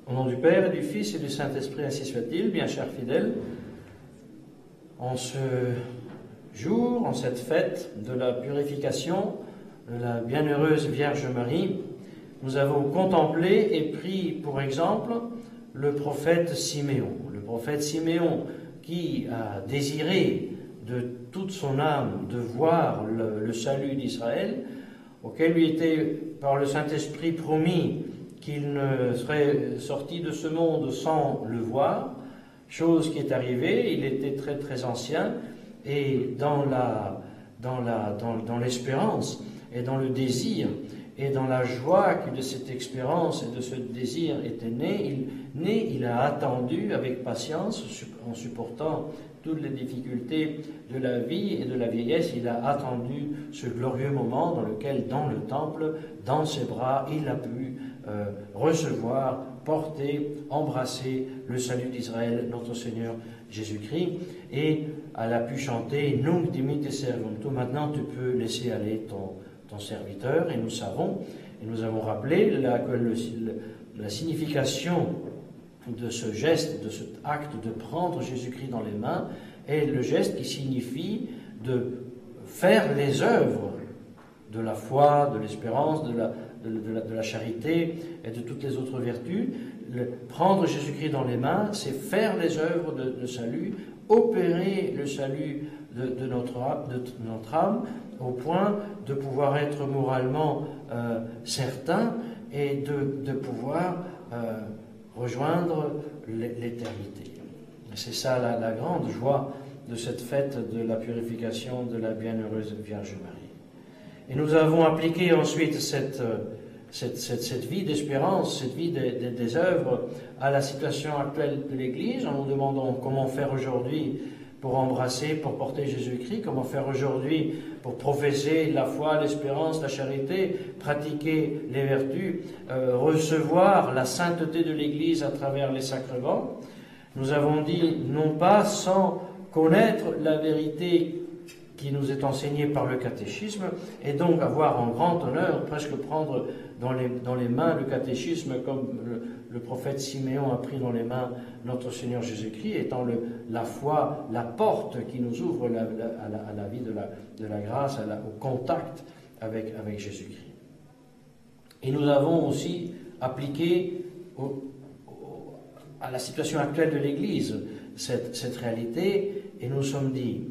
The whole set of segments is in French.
Au nom du Père, et du Fils et du Saint-Esprit, ainsi soit-il. Bien chers fidèles, en ce jour, en cette fête de la purification de la bienheureuse Vierge Marie, nous avons contemplé et pris pour exemple le prophète Siméon. Le prophète Siméon qui a désiré de toute son âme de voir le salut d'Israël, auquel lui était par le Saint-Esprit promis qu'il ne serait sorti de ce monde sans le voir, chose qui est arrivée. Il était très très ancien et dans l'espérance et dans le désir et dans la joie qui de cette expérience et de ce désir était né, il a attendu avec patience, en supportant toutes les difficultés de la vie et de la vieillesse, il a attendu ce glorieux moment dans lequel, dans le temple, dans ses bras, il a pu recevoir, porter, embrasser le salut d'Israël, notre Seigneur Jésus-Christ, et elle a pu chanter « Nunc dimitte servuntur ». Maintenant, tu peux laisser aller ton serviteur, et nous savons, et nous avons rappelé la signification de ce geste, de cet acte de prendre Jésus-Christ dans les mains, est le geste qui signifie de faire les œuvres de la foi, de l'espérance, de la charité et de toutes les autres vertus. Prendre Jésus-Christ dans les mains, c'est faire les œuvres de salut, opérer le salut de notre âme, au point de pouvoir être moralement certain et de pouvoir rejoindre l'éternité. C'est ça la grande joie de cette fête de la purification de la bienheureuse Vierge Marie. Et nous avons appliqué ensuite cette vie d'espérance, cette vie des œuvres à la situation actuelle de l'Église, en nous demandant comment faire aujourd'hui pour embrasser, pour porter Jésus-Christ, comment faire aujourd'hui pour professer la foi, l'espérance, la charité, pratiquer les vertus, recevoir la sainteté de l'Église à travers les sacrements. Nous avons dit non pas sans connaître la vérité qui nous est enseignée par le catéchisme, et donc avoir en grand honneur, presque prendre dans les mains le catéchisme comme le prophète Siméon a pris dans les mains notre Seigneur Jésus-Christ, étant la foi, la porte qui nous ouvre à la vie de la grâce, au contact avec Jésus-Christ. Et nous avons aussi appliqué à la situation actuelle de l'Église cette réalité, et nous sommes dit,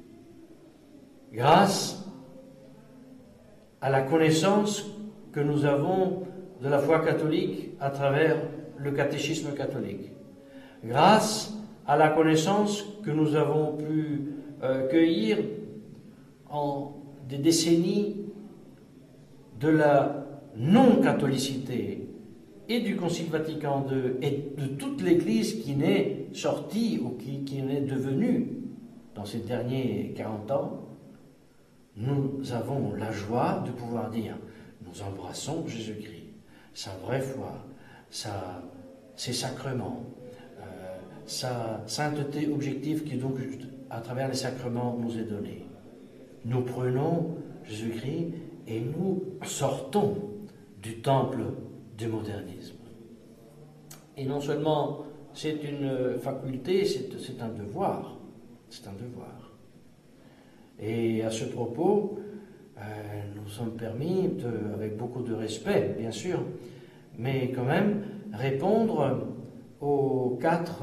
grâce à la connaissance que nous avons de la foi catholique à travers le catéchisme catholique, grâce à la connaissance que nous avons pu cueillir en des décennies de la non-catholicité et du Concile Vatican II et de toute l'Église qui n'est sortie ou qui en est devenue dans ces derniers 40 ans, nous avons la joie de pouvoir dire nous embrassons Jésus-Christ, sa vraie foi, ses sacrements, sa sainteté objective qui donc à travers les sacrements nous est donnée. Nous prenons Jésus-Christ et nous sortons du temple du modernisme. Et non seulement c'est une faculté, c'est un devoir. C'est un devoir. Et à ce propos, nous sommes permis, avec beaucoup de respect, bien sûr, mais quand même, répondre aux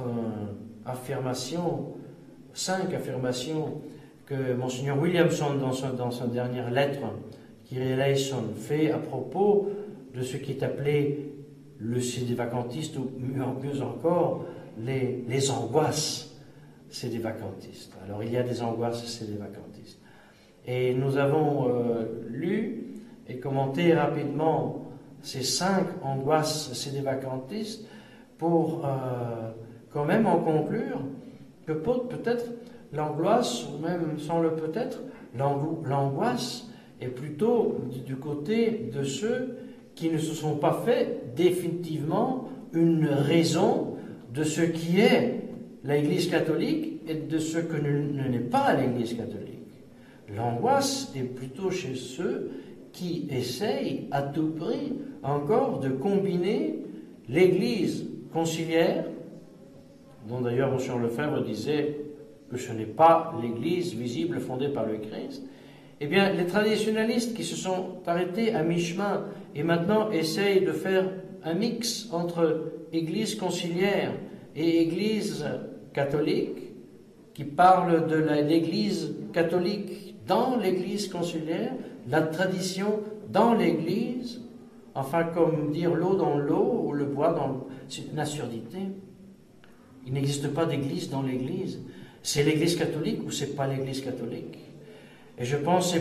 5 affirmations que Monseigneur Williamson, dans sa dernière lettre, Kyrie eleison, fait à propos de ce qui est appelé le sédévacantiste, ou mieux encore, les angoisses sédévacantistes. Alors, il y a des angoisses sédévacantistes. Et nous avons lu et commenté rapidement ces 5 angoisses sédévacantistes pour quand même en conclure que peut-être l'angoisse, ou même sans le peut-être, l'angoisse est plutôt du côté de ceux qui ne se sont pas fait définitivement une raison de ce qui est l'Église catholique et de ce que ne n'est pas l'Église catholique. L'angoisse est plutôt chez ceux qui essayent à tout prix encore de combiner l'Église conciliaire, dont d'ailleurs M. Lefebvre disait que ce n'est pas l'Église visible fondée par le Christ, eh bien, les traditionalistes qui se sont arrêtés à mi-chemin et maintenant essayent de faire un mix entre Église conciliaire et Église catholique, qui parlent de l'Église catholique dans l'Église conciliaire, la tradition dans l'Église, enfin comme dire l'eau dans l'eau ou le bois dans l'eau, c'est une absurdité. Il n'existe pas d'Église dans l'Église. C'est l'Église catholique ou c'est pas l'Église catholique. Et je pense que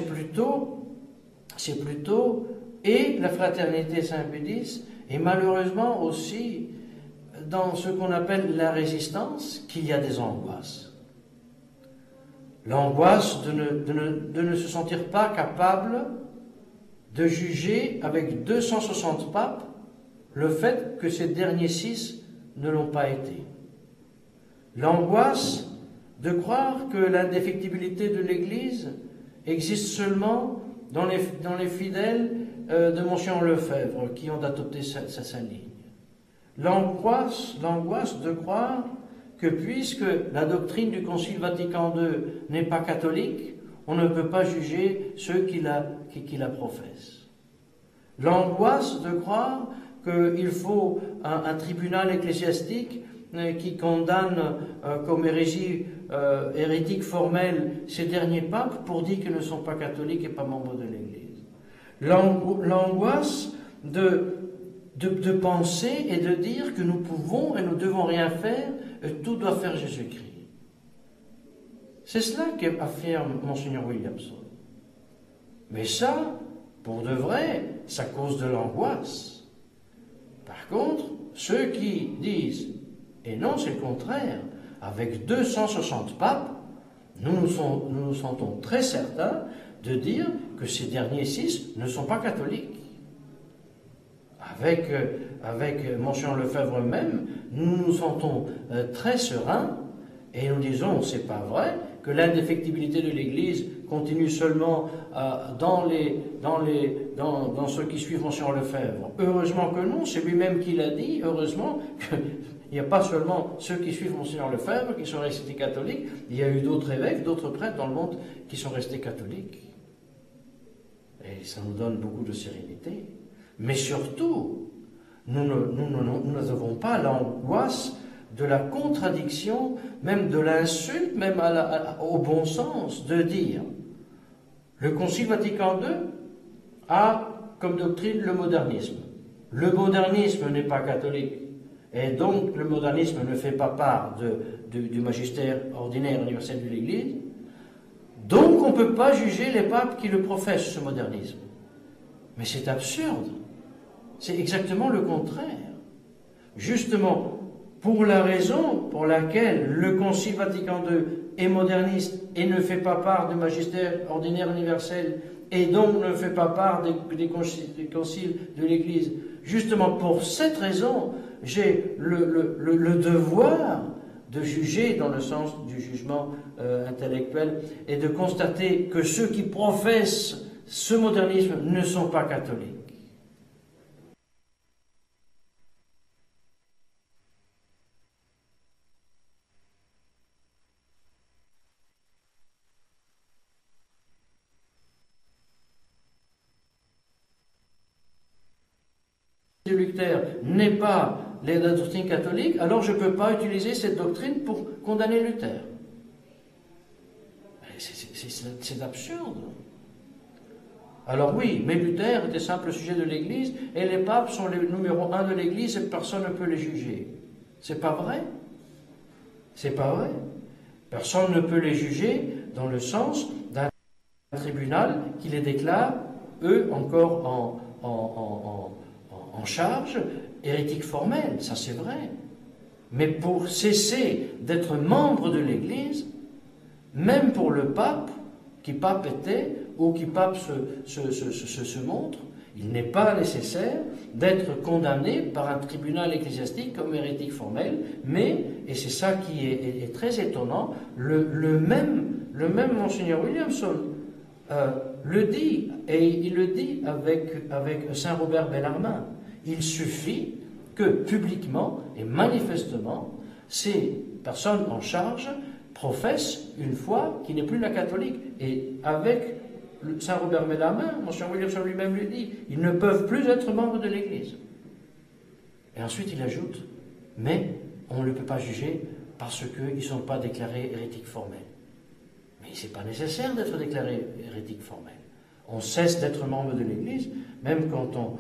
c'est plutôt et la fraternité Saint-Pédis et malheureusement aussi dans ce qu'on appelle la résistance qu'il y a des angoisses. L'angoisse de ne se sentir pas capable de juger avec 260 papes le fait que ces derniers 6 ne l'ont pas été. L'angoisse de croire que l'indéfectibilité de l'Église existe seulement dans les fidèles de Monsignor Lefebvre qui ont adopté sa ligne. L'angoisse de croire que puisque la doctrine du Concile Vatican II n'est pas catholique, on ne peut pas juger ceux qui la professent. L'angoisse de croire qu'il faut un tribunal ecclésiastique qui condamne comme hérétique formelle ces derniers papes pour dire qu'ils ne sont pas catholiques et pas membres de l'Église. L'angoisse de penser et de dire que nous pouvons et nous ne devons rien faire, et tout doit faire Jésus-Christ. C'est cela qu'affirme Monseigneur Williamson. Mais ça, pour de vrai, ça cause de l'angoisse. Par contre, ceux qui disent, et non, c'est le contraire, avec 260 papes, nous nous sentons très certains de dire que ces derniers 6 ne sont pas catholiques. Avec Monsignor Lefebvre même, nous nous sentons très sereins et nous disons, c'est pas vrai, que l'indéfectibilité de l'Église continue seulement dans ceux qui suivent Monsignor Lefebvre. Heureusement que non, c'est lui-même qui l'a dit, heureusement qu'il n'y a pas seulement ceux qui suivent Monsignor Lefebvre qui sont restés catholiques, il y a eu d'autres évêques, d'autres prêtres dans le monde qui sont restés catholiques. Et ça nous donne beaucoup de sérénité. Mais surtout, nous n'avons pas l'angoisse de la contradiction, même de l'insulte, même au bon sens, de dire le Concile Vatican II a comme doctrine le modernisme. Le modernisme n'est pas catholique, et donc le modernisme ne fait pas part du magistère ordinaire universel de l'Église. Donc on ne peut pas juger les papes qui le professent, ce modernisme. Mais c'est absurde. C'est exactement le contraire. Justement, pour la raison pour laquelle le Concile Vatican II est moderniste et ne fait pas part du magistère ordinaire universel et donc ne fait pas part des conciles de l'Église, justement pour cette raison, j'ai le devoir de juger dans le sens du jugement intellectuel et de constater que ceux qui professent ce modernisme ne sont pas catholiques. Luther n'est pas la doctrine catholique, alors je ne peux pas utiliser cette doctrine pour condamner Luther. C'est absurde. Alors oui, mais Luther était simple sujet de l'Église, et les papes sont les numéro 1 de l'Église, et personne ne peut les juger. C'est pas vrai. C'est pas vrai. Personne ne peut les juger dans le sens d'un tribunal qui les déclare, eux, encore en charge, hérétique formelle, ça c'est vrai. Mais pour cesser d'être membre de l'Église, même pour le pape, qui pape était, ou qui pape se montre, il n'est pas nécessaire d'être condamné par un tribunal ecclésiastique comme hérétique formel, mais, et c'est ça qui est très étonnant, le même Monseigneur Williamson le dit, et il le dit avec Saint Robert Bellarmine. Il suffit que publiquement et manifestement, ces personnes en charge professent une foi qui n'est plus la catholique. Et avec Saint Robert met la main, Monseigneur Williamson lui-même lui dit, ils ne peuvent plus être membres de l'Église. Et ensuite il ajoute, mais on ne le peut pas juger parce qu'ils ne sont pas déclarés hérétiques formels. Mais ce n'est pas nécessaire d'être déclaré hérétique formel. On cesse d'être membre de l'Église, même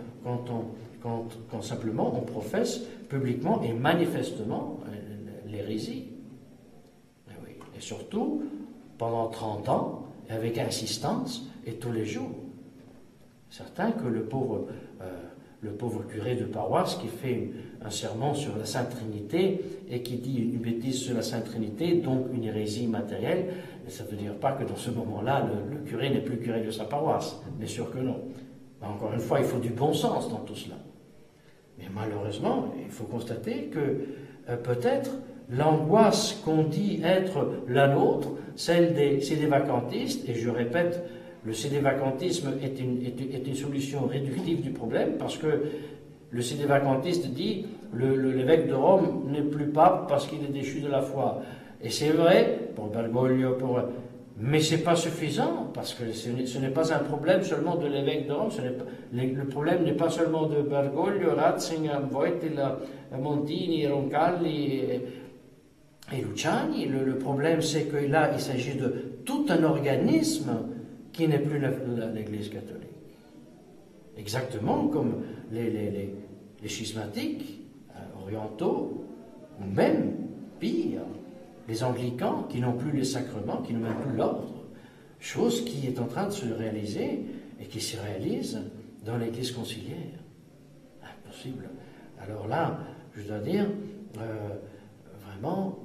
quand simplement on professe publiquement et manifestement l'hérésie. Et, oui. Et surtout, pendant 30 ans, avec insistance et tous les jours. Certain que le pauvre curé de paroisse qui fait un sermon sur la Sainte Trinité et qui dit une bêtise sur la Sainte Trinité, donc une hérésie matérielle, ça ne veut dire pas que dans ce moment-là, le curé n'est plus curé de sa paroisse. Bien sûr que non. Mais encore une fois, il faut du bon sens dans tout cela. Mais malheureusement, il faut constater que peut-être l'angoisse qu'on dit être la nôtre, celle des sédévacantistes, et je répète, le sédévacantisme est une solution réductive du problème, parce que le sédévacantiste dit l'évêque de Rome n'est plus pape parce qu'il est déchu de la foi. Et c'est vrai, pour Bergoglio, mais ce n'est pas suffisant, parce que ce n'est pas un problème seulement de l'évêque de Rome, le problème n'est pas seulement de Bergoglio, Ratzinger, Wojtyla, Montini, Roncalli et Luciani. Le problème, c'est que là, il s'agit de tout un organisme qui n'est plus l'Église catholique. Exactement comme les schismatiques orientaux, ou même pire, les anglicans qui n'ont plus les sacrements, qui n'ont même plus l'ordre, chose qui est en train de se réaliser et qui se réalise dans l'Église conciliaire. Impossible. Alors là, je dois dire, vraiment,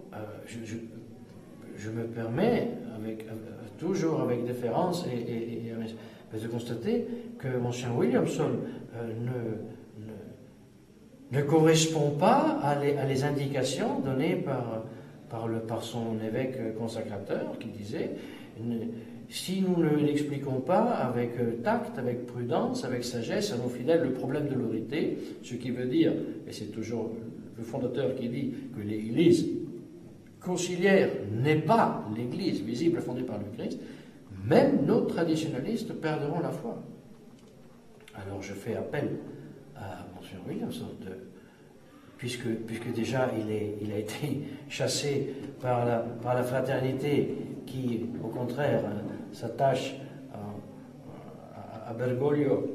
je me permets, toujours avec déférence, de constater que Monseigneur Williamson ne correspond pas à les indications données par son évêque consacrateur, qui disait si nous ne l'expliquons pas avec tact, avec prudence, avec sagesse à nos fidèles le problème de l'autorité, ce qui veut dire, et c'est toujours le fondateur qui dit que l'Église conciliaire n'est pas l'Église visible fondée par le Christ, même nos traditionalistes perdront la foi. Alors je fais appel à Monseigneur Williamson, puisque déjà il a été chassé par la fraternité qui, au contraire, s'attache à Bergoglio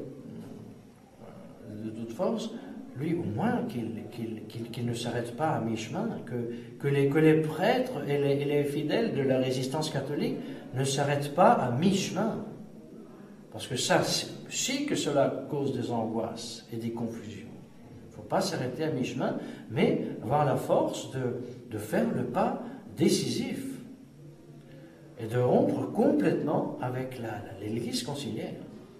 de toute force, lui au moins qu'il ne s'arrête pas à mi-chemin, que les prêtres et les fidèles de la résistance catholique ne s'arrêtent pas à mi-chemin. Parce que ça, si que cela cause des angoisses et des confusions. Il ne faut pas s'arrêter à mi-chemin, mais avoir la force de faire le pas décisif et de rompre complètement avec l'Église conciliaire.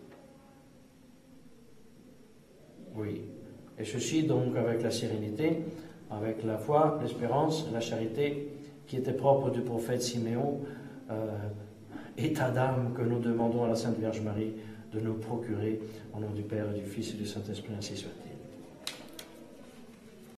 Oui. Et ceci donc avec la sérénité, avec la foi, l'espérance, la charité qui était propre du prophète Siméon, état d'âme que nous demandons à la Sainte Vierge Marie de nous procurer au nom du Père et du Fils et du Saint-Esprit, ainsi soit-il.